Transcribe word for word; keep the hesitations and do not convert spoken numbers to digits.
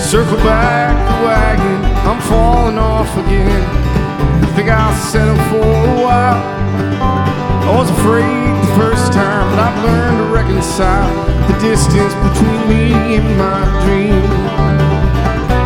Circle back the wagon, I'm falling off again. I think I'll settle for a while. I was afraid the first time, but I've learned to reconcile the distance between me and my dream.